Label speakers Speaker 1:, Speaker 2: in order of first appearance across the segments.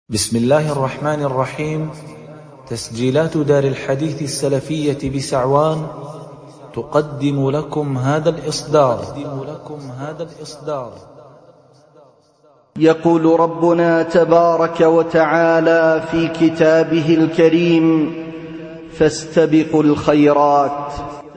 Speaker 1: بسم الله الرحمن الرحيم. تسجيلات دار الحديث السلفية بسعوان تقدم لكم هذا الإصدار.
Speaker 2: يقول ربنا تبارك وتعالى في كتابه الكريم: فاستبقوا الخيرات.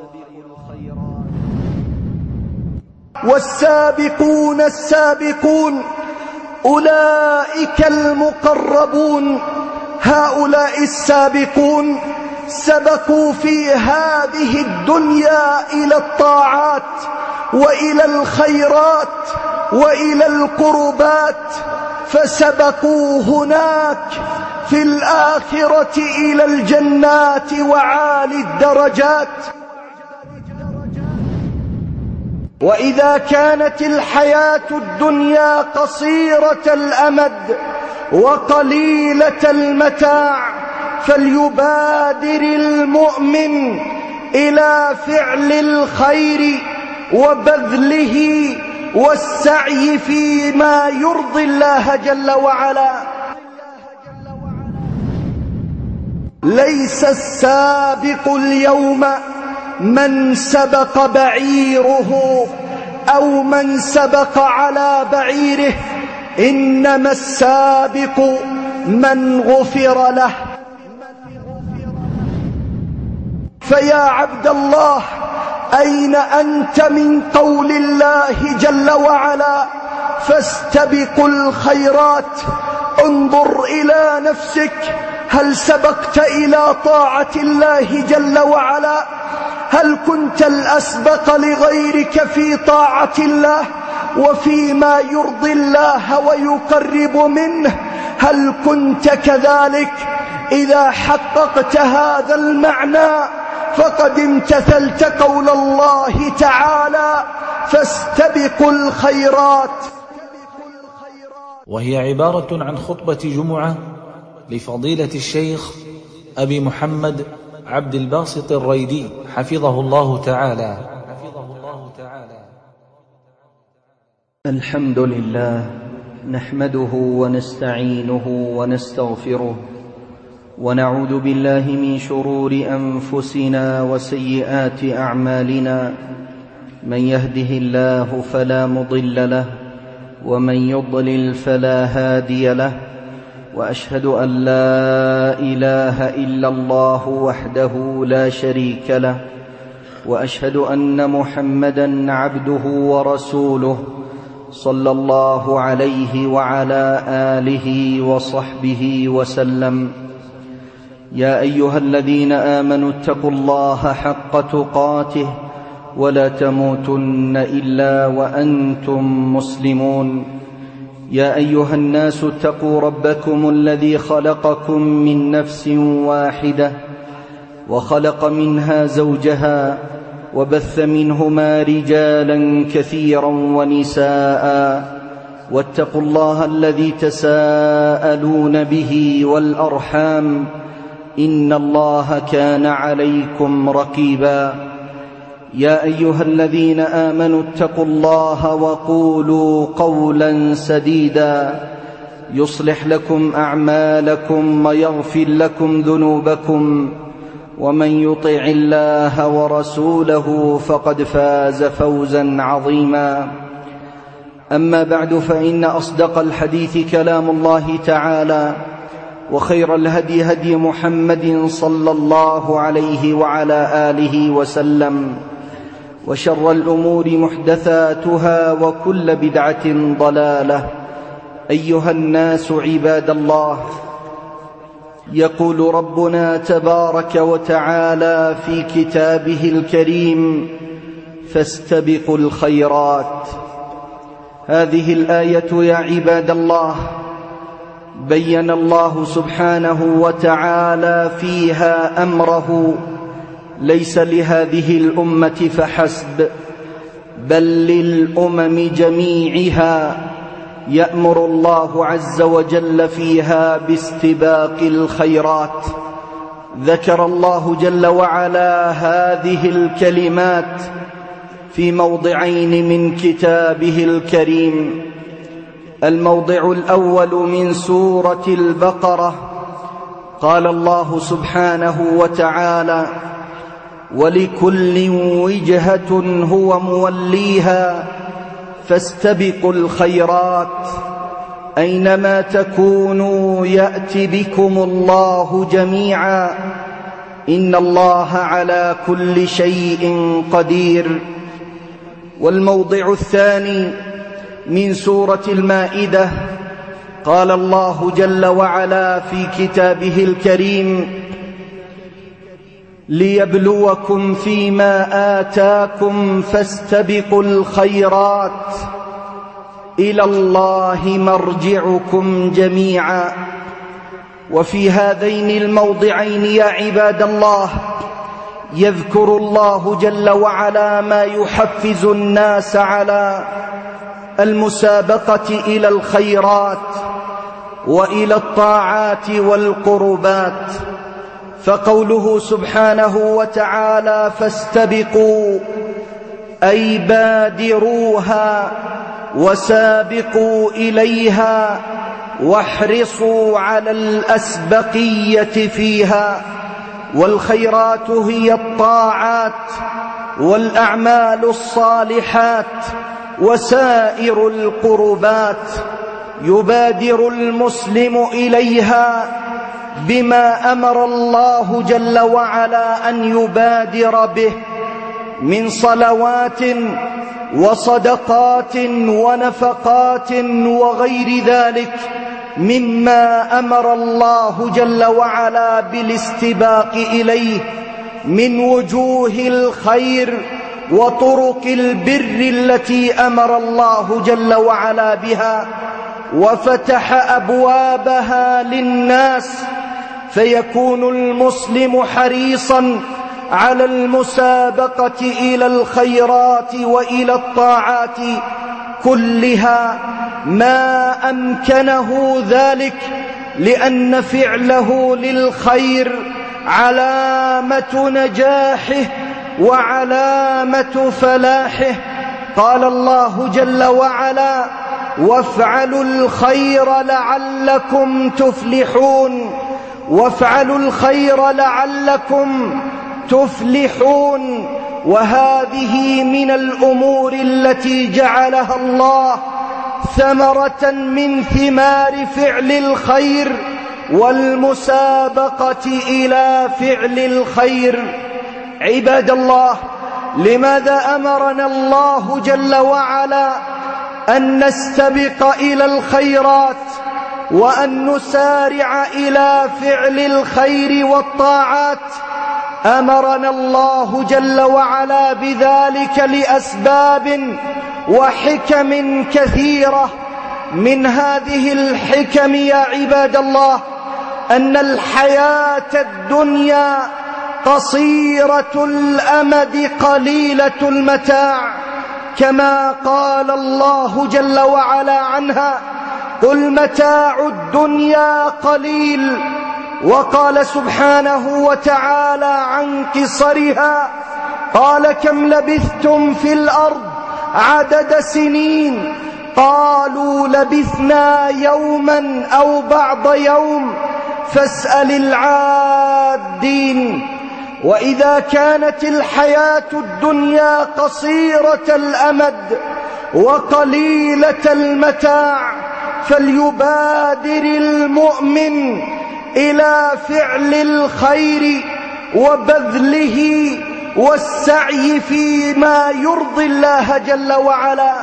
Speaker 2: والسابقون السابقون أولئك المقربون. هؤلاء السابقون سبقوا في هذه الدنيا إلى الطاعات وإلى الخيرات وإلى القربات، فسبقوا هناك في الآخرة إلى الجنات وعالي الدرجات. وإذا كانت الحياة الدنيا قصيرة الأمد وقليلة المتاع، فليبادر المؤمن إلى فعل الخير وبذله والسعي فيما يرضي الله جل وعلا. ليس السابق اليوم من سبق بعيره أو من سبق على بعيره، إنما السابق من غفر له. فيا عبد الله، أين أنت من قول الله جل وعلا: فاستبقوا الخيرات؟ انظر إلى نفسك، هل سبقت إلى طاعة الله جل وعلا؟ هل كنت الأسبق لغيرك في طاعة الله وفيما يرضي الله ويقرب منه؟ هل كنت كذلك؟ إذا حققت هذا المعنى فقد امتثلت قول الله تعالى: فاستبقوا الخيرات.
Speaker 1: وهي عبارة عن خطبة جمعة لفضيلة الشيخ أبي محمد عبد الباسط الريدي حفظه الله تعالى.
Speaker 2: الحمد لله، نحمده ونستعينه ونستغفره، ونعوذ بالله من شرور أنفسنا وسيئات أعمالنا. من يهده الله فلا مضل له، ومن يضلل فلا هادي له. وأشهد أن لا إله إلا الله وحده لا شريك له، وأشهد أن محمدًا عبده ورسوله، صلى الله عليه وعلى آله وصحبه وسلم. يا أيها الذين آمنوا اتقوا الله حق تقاته ولا تموتن إلا وأنتم مسلمون. يا أيها الناس اتقوا ربكم الذي خلقكم من نفس واحدة، وخلق منها زوجها، وبث منهما رجالا كثيرا ونساء. واتقوا الله الذي تساءلون به والأرحام، إن الله كان عليكم رقيبا. يا أيها الذين آمنوا اتقوا الله وقولوا قولا سديدا يصلح لكم أعمالكم ويغفر لكم ذنوبكم، ومن يطع الله ورسوله فقد فاز فوزا عظيما. أما بعد، فإن أصدق الحديث كلام الله تعالى، وخير الهدي هدي محمد صلى الله عليه وعلى آله وسلم، وشر الأمور محدثاتها، وكل بدعة ضلالة. أيها الناس عباد الله، يقول ربنا تبارك وتعالى في كتابه الكريم: فاستبقوا الخيرات. هذه الآية يا عباد الله بين الله سبحانه وتعالى فيها أمره ليس لهذه الأمة فحسب، بل للأمم جميعها. يأمر الله عز وجل فيها باستباق الخيرات. ذكر الله جل وعلا هذه الكلمات في موضعين من كتابه الكريم. الموضع الأول من سورة البقرة. قال الله سبحانه وتعالى: ولكل وجهة هو موليها فاستبقوا الخيرات أينما تكونوا يأت بكم الله جميعا إن الله على كل شيء قدير. والموضع الثاني من سورة المائدة. قال الله جل وعلا في كتابه الكريم: ليبلوكم فيما آتاكم فاستبقوا الخيرات إلى الله مرجعكم جميعا. وفي هذين الموضعين يا عباد الله يذكر الله جل وعلا ما يحفز الناس على المسابقة إلى الخيرات وإلى الطاعات والقربات. فقوله سبحانه وتعالى: فاستبقوا أي بادروها وسابقوا إليها واحرصوا على الأسبقية فيها. والخيرات هي الطاعات والأعمال الصالحات وسائر القربات، يبادر المسلم إليها بما أمر الله جل وعلا أن يبادر به من صلوات وصدقات ونفقات وغير ذلك مما أمر الله جل وعلا بالاستباق إليه من وجوه الخير وطرق البر التي أمر الله جل وعلا بها، وفتح أبوابها للناس، فيكون المسلم حريصا على المسابقة إلى الخيرات وإلى الطاعات كلها ما أمكنه ذلك، لأن فعله للخير علامة نجاحه وعلامة فلاحه. قال الله جل وعلا: وافعلوا الخير لعلكم تفلحون. وافعلوا الخير لعلكم تفلحون. وهذه من الأمور التي جعلها الله ثمرة من ثمار فعل الخير والمسابقة إلى فعل الخير. عباد الله، لماذا أمرنا الله جل وعلا أن نستبق إلى الخيرات وأن نسارع إلى فعل الخير والطاعات؟ أمرنا الله جل وعلا بذلك لأسباب وحكم كثيرة. من هذه الحكم يا عباد الله أن الحياة الدنيا قصيرة الأمد قليلة المتاع، كما قال الله جل وعلا عنها: قل متاع الدنيا قليل. وقال سبحانه وتعالى عن قصرها: قال كم لبثتم في الأرض عدد سنين؟ قالوا لبثنا يوما أو بعض يوم فاسأل العادين. وإذا كانت الحياة الدنيا قصيرة الأمد وقليلة المتاع، فليبادر المؤمن إلى فعل الخير وبذله والسعي فيما يرضي الله جل وعلا.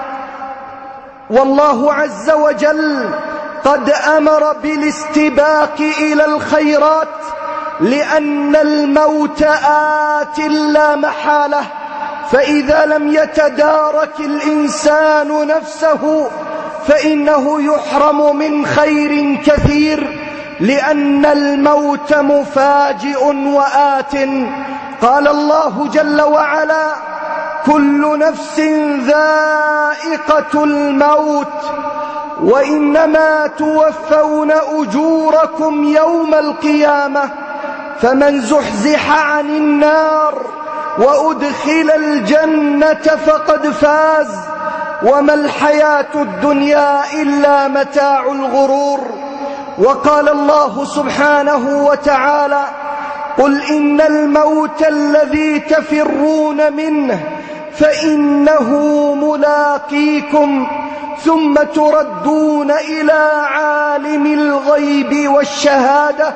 Speaker 2: والله عز وجل قد أمر بالاستباق إلى الخيرات، لأن الموت آت لا محالة، فإذا لم يتدارك الإنسان نفسه فإنه يحرم من خير كثير، لأن الموت مفاجئ وآت. قال الله جل وعلا: كل نفس ذائقة الموت وإنما توفون أجوركم يوم القيامة، فمن زحزح عن النار وأدخل الجنة فقد فاز. وما الحياة الدنيا إلا متاع الغرور. وقال الله سبحانه وتعالى: قل إن الموت الذي تفرون منه فإنه ملاقيكم ثم تردون إلى عالم الغيب والشهادة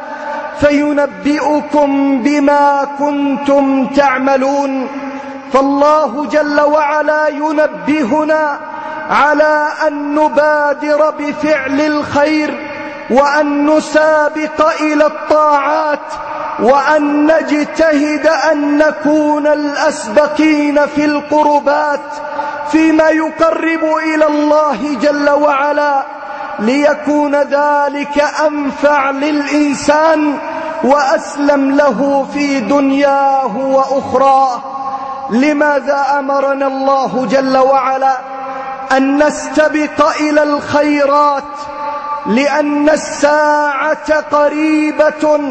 Speaker 2: فينبئكم بما كنتم تعملون. فالله جل وعلا ينبهنا على أن نبادر بفعل الخير، وأن نسابق إلى الطاعات، وأن نجتهد أن نكون الأسبقين في القربات فيما يقرب إلى الله جل وعلا، ليكون ذلك أنفع للإنسان وأسلم له في دنياه وأخراه. لماذا أمرنا الله جل وعلا أن نستبق إلى الخيرات؟ لأن الساعة قريبة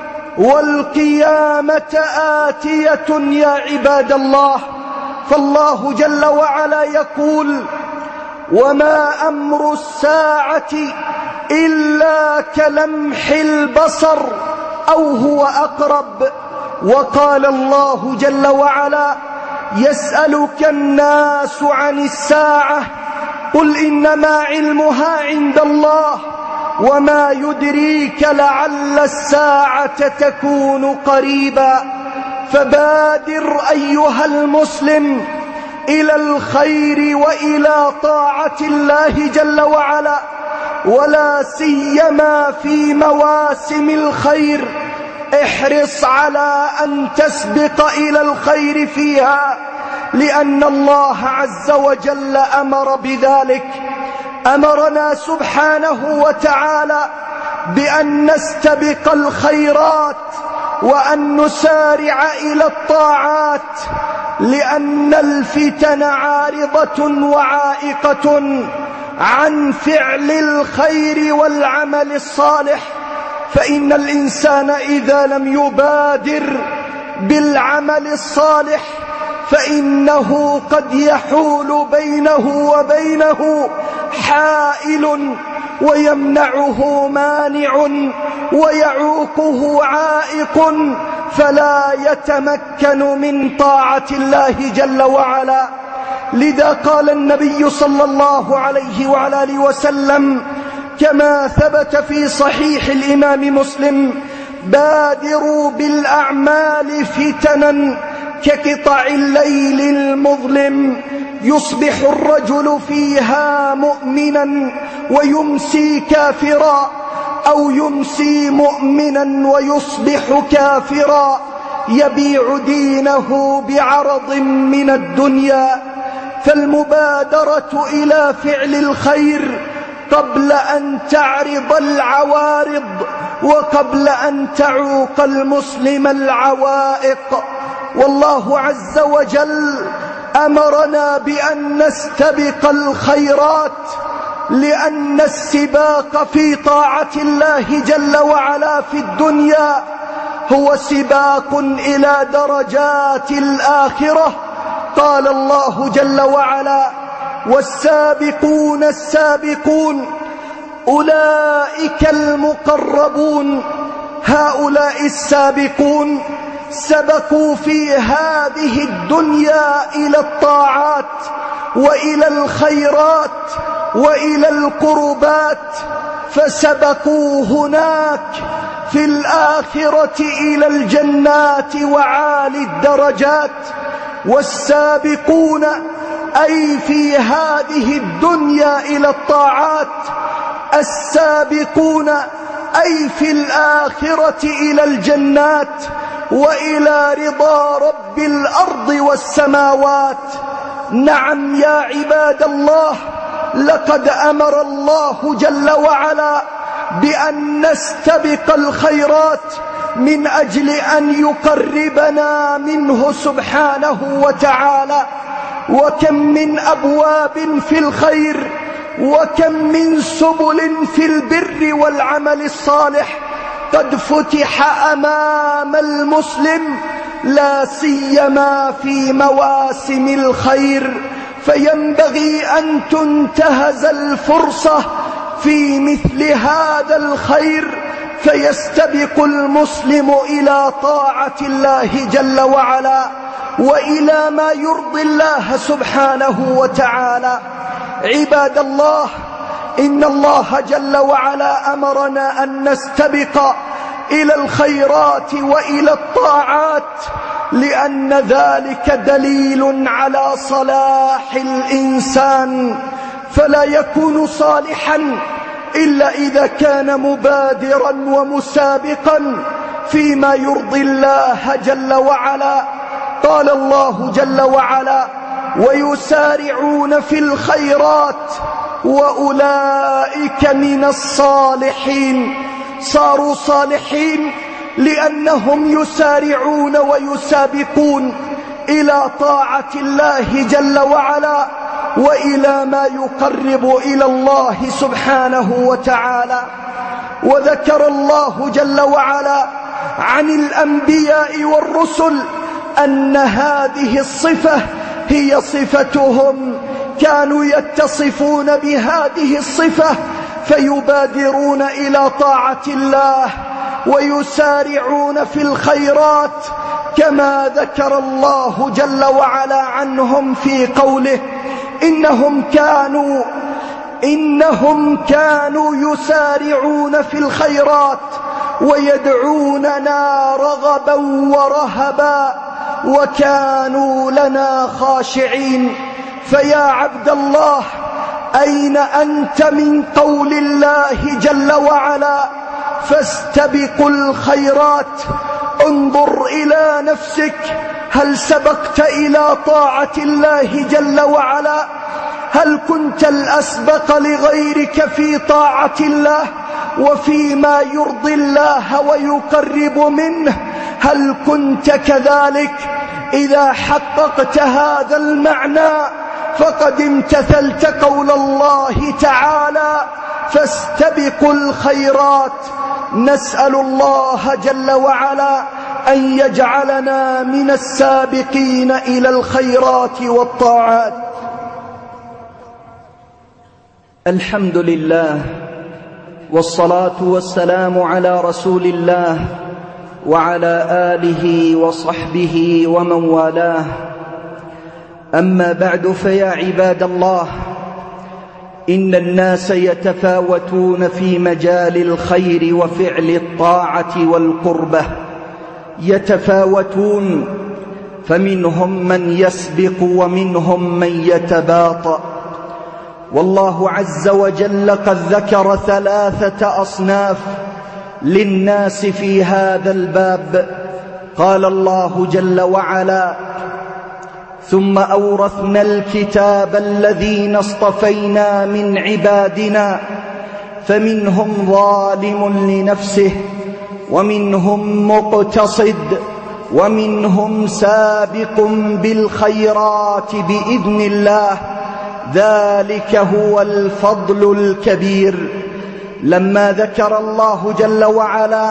Speaker 2: والقيامة آتية يا عباد الله. فالله جل وعلا يقول: وما أمر الساعة إلا كلمح البصر أو هو أقرب. وقال الله جل وعلا: يسألك الناس عن الساعة قل إنما علمها عند الله وما يدريك لعل الساعة تكون قريبا. فبادر أيها المسلم إلى الخير وإلى طاعة الله جل وعلا، ولا سيما في مواسم الخير. احرص على أن تسبق إلى الخير فيها، لأن الله عز وجل أمر بذلك. أمرنا سبحانه وتعالى بأن نستبق الخيرات وأن نسارع إلى الطاعات، لأن الفتن عارضة وعائقة عن فعل الخير والعمل الصالح. فإن الإنسان إذا لم يبادر بالعمل الصالح فإنه قد يحول بينه وبينه حائل، ويمنعه مانع، ويعوقه عائق، فلا يتمكن من طاعة الله جل وعلا. لذا قال النبي صلى الله عليه وعلى آله وسلم كما ثبت في صحيح الإمام مسلم: بادروا بالأعمال فتنا كقطع الليل المظلم، يصبح الرجل فيها مؤمنا ويمسي كافرا، أو يمسي مؤمنا ويصبح كافرا، يبيع دينه بعرض من الدنيا. فالمبادرة إلى فعل الخير قبل أن تعرض العوارض، وقبل أن تعوق المسلم العوائق. والله عز وجل أمرنا بأن نستبق الخيرات، لأن السباق في طاعة الله جل وعلا في الدنيا هو سباق إلى درجات الآخرة. قال الله جل وعلا: والسابقون السابقون أولئك المقربون. هؤلاء السابقون سبقوا في هذه الدنيا إلى الطاعات وإلى الخيرات وإلى القربات، فسبقوا هناك في الآخرة إلى الجنات وعالي الدرجات. والسابقون أي في هذه الدنيا إلى الطاعات، السابقون أي في الآخرة إلى الجنات وإلى رضا رب الأرض والسماوات. نعم يا عباد الله، لقد أمر الله جل وعلا بأن نستبق الخيرات من أجل أن يقربنا منه سبحانه وتعالى. وكم من أبواب في الخير، وكم من سبل في البر والعمل الصالح قد فتح أمام المسلم، لا سيما في مواسم الخير. فينبغي أن تنتهز الفرصة في مثل هذا الخير، فيستبق المسلم إلى طاعة الله جل وعلا وإلى ما يرضي الله سبحانه وتعالى. عباد الله، إن الله جل وعلا أمرنا أن نستبق إلى الخيرات وإلى الطاعات، لأن ذلك دليل على صلاح الإنسان، فلا يكون صالحا إلا إذا كان مبادرا ومسابقا فيما يرضي الله جل وعلا. قال الله جل وعلا: ويسارعون في الخيرات وأولئك من الصالحين. صاروا صالحين لأنهم يسارعون ويسابقون إلى طاعة الله جل وعلا وإلى ما يقرب إلى الله سبحانه وتعالى. وذكر الله جل وعلا عن الأنبياء والرسل أن هذه الصفة هي صفتهم، كانوا يتصفون بهذه الصفة فيبادرون إلى طاعة الله ويسارعون في الخيرات، كما ذكر الله جل وعلا عنهم في قوله: إنهم كانوا يسارعون في الخيرات ويدعوننا رغبا ورهبا وكانوا لنا خاشعين. فيا عبد الله، أين أنت من قول الله جل وعلا: فاستبقوا الخيرات؟ انظر إلى نفسك، هل سبقت إلى طاعة الله جل وعلا؟ هل كنت الأسبق لغيرك في طاعة الله وفيما يرضي الله ويقرب منه؟ هل كنت كذلك؟ إذا حققت هذا المعنى فقد امتثلت قول الله تعالى: فاستبقوا الخيرات. نسأل الله جل وعلا أن يجعلنا من السابقين إلى الخيرات والطاعات. الحمد لله، والصلاة والسلام على رسول الله وعلى آله وصحبه ومن والاه. أما بعد، فيا عباد الله، إن الناس يتفاوتون في مجال الخير وفعل الطاعة والقربة، يتفاوتون، فمنهم من يسبق ومنهم من يتباطأ. والله عز وجل قد ذكر 3 أصناف للناس في هذا الباب. قال الله جل وعلا: ثم أورثنا الكتاب الذين اصطفينا من عبادنا فمنهم ظالم لنفسه ومنهم مقتصد ومنهم سابق بالخيرات بإذن الله، ذلك هو الفضل الكبير. لما ذكر الله جل وعلا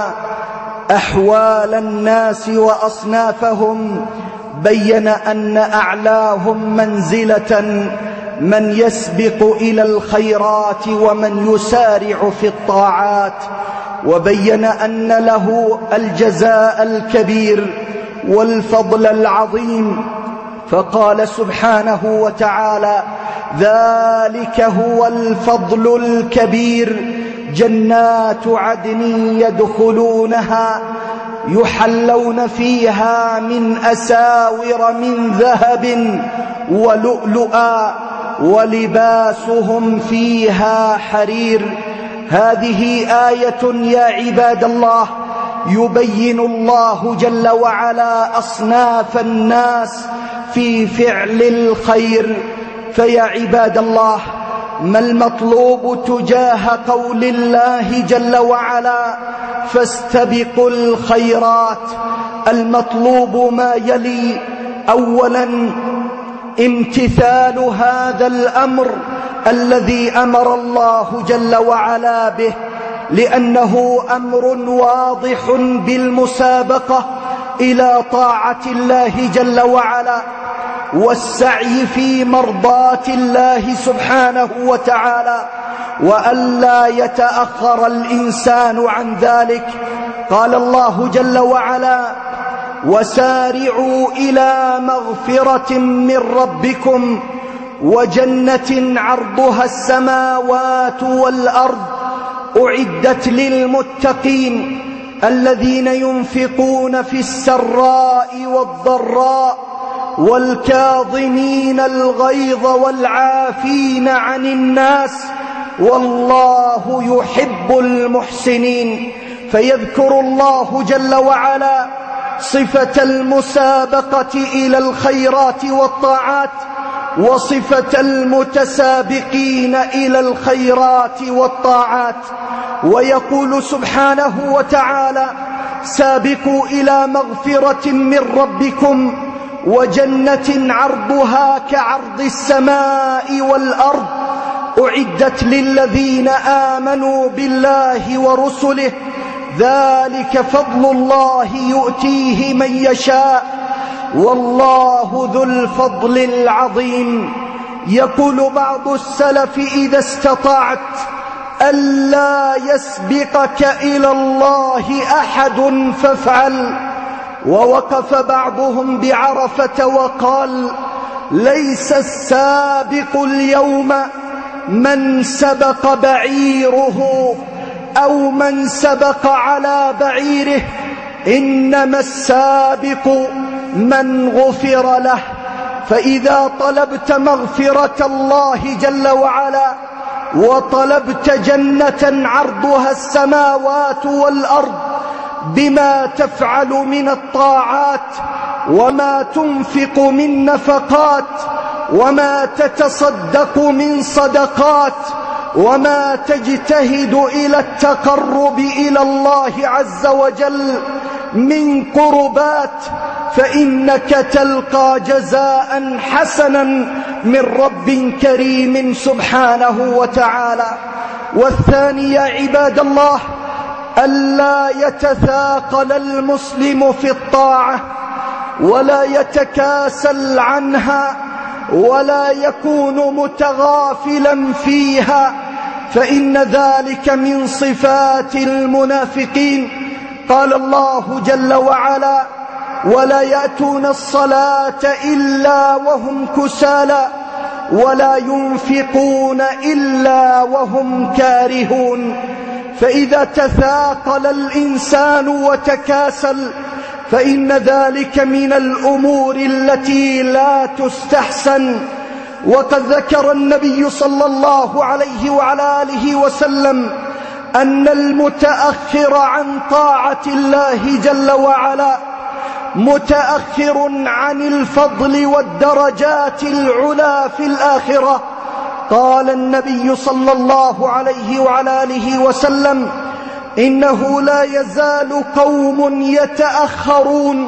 Speaker 2: أحوال الناس وأصنافهم، بين أن أعلاهم منزلة من يسبق إلى الخيرات ومن يسارع في الطاعات، وبين أن له الجزاء الكبير والفضل العظيم. فقال سبحانه وتعالى: ذلك هو الفضل الكبير، جنات عدن يدخلونها يحلون فيها من أساور من ذهب ولؤلؤا ولباسهم فيها حرير. هذه آية يا عباد الله يبين الله جل وعلا أصناف الناس في فعل الخير. فيا عباد الله، ما المطلوب تجاه قول الله جل وعلا: فاستبقوا الخيرات؟ المطلوب ما يلي: أولا امتثال هذا الأمر الذي أمر الله جل وعلا به، لأنه أمر واضح بالمسابقة إلى طاعة الله جل وعلا. والسعي في مرضاة الله سبحانه وتعالى، وألا يتأخر الإنسان عن ذلك. قال الله جل وعلا: وسارعوا إلى مغفرة من ربكم وجنة عرضها السماوات والأرض أعدت للمتقين الذين ينفقون في السراء والضراء والكاظمين الغيظ والعافين عن الناس والله يحب المحسنين. فيذكر الله جل وعلا صفة المسابقة إلى الخيرات والطاعات وصفة المتسابقين إلى الخيرات والطاعات، ويقول سبحانه وتعالى: سابقوا إلى مغفرة من ربكم وجنة عرضها كعرض السماء والأرض أعدت للذين آمنوا بالله ورسله ذلك فضل الله يؤتيه من يشاء والله ذو الفضل العظيم. يقول بعض السلف: إذا استطعت ألا يسبقك إلى الله أحد فافعل. ووقف بعضهم بعرفة وقال: ليس السابق اليوم من سبق بعيره أو من سبق على بعيره، إنما السابق من غفر له. فإذا طلبت مغفرة الله جل وعلا وطلبت جنة عرضها السماوات والأرض بما تفعل من الطاعات وما تنفق من نفقات وما تتصدق من صدقات وما تجتهد إلى التقرب إلى الله عز وجل من قربات، فإنك تلقى جزاء حسنا من رب كريم سبحانه وتعالى. والثاني يا عباد الله: ألا يتثاقل المسلم في الطاعة ولا يتكاسل عنها ولا يكون متغافلا فيها، فإن ذلك من صفات المنافقين. قال الله جل وعلا: ولا يأتون الصلاة إلا وهم كسالى ولا ينفقون إلا وهم كارهون. فإذا تثاقل الإنسان وتكاسل فإن ذلك من الأمور التي لا تستحسن. وقد ذكر النبي صلى الله عليه وعلى آله وسلم أن المتأخر عن طاعة الله جل وعلا متأخر عن الفضل والدرجات العلى في الآخرة. قال النبي صلى الله عليه وعلى آله وسلم: إنه لا يزال قوم يتأخرون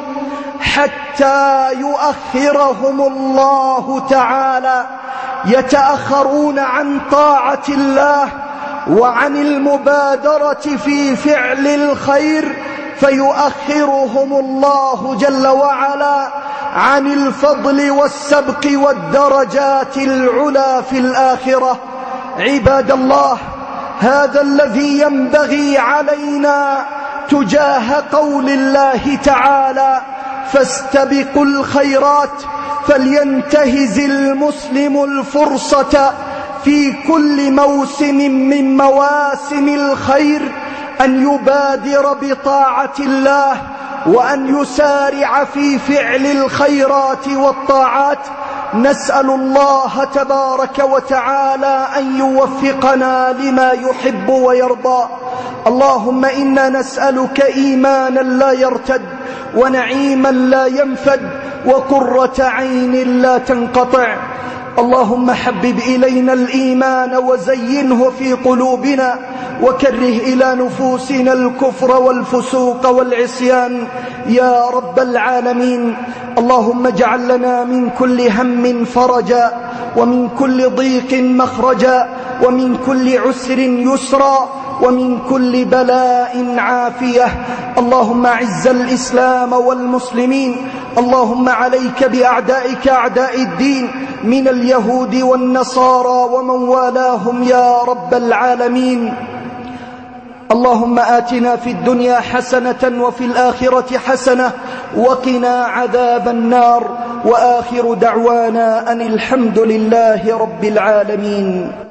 Speaker 2: حتى يؤخرهم الله تعالى، يتأخرون عن طاعة الله وعن المبادرة في فعل الخير فيؤخرهم الله جل وعلا عن الفضل والسبق والدرجات العلى في الآخرة. عباد الله، هذا الذي ينبغي علينا تجاه قول الله تعالى: فاستبقوا الخيرات. فلينتهز المسلم الفرصة في كل موسم من مواسم الخير أن يبادر بطاعة الله وأن يسارع في فعل الخيرات والطاعات. نسأل الله تبارك وتعالى أن يوفقنا لما يحب ويرضى. اللهم إنا نسألك إيمانا لا يرتد ونعيما لا ينفد وقرة عين لا تنقطع. اللهم حبب إلينا الإيمان وزينه في قلوبنا وكره إلى نفوسنا الكفر والفسوق والعصيان يا رب العالمين. اللهم اجعل لنا من كل هم فرجا ومن كل ضيق مخرجا ومن كل عسر يسرا ومن كل بلاء عافية. اللهم أعز الإسلام والمسلمين اللهم عليك بأعدائك أعداء الدين من اليهود والنصارى ومن والاهم يا رب العالمين. اللهم آتنا في الدنيا حسنة وفي الآخرة حسنة وقنا عذاب النار. وآخر دعوانا أن الحمد لله رب العالمين.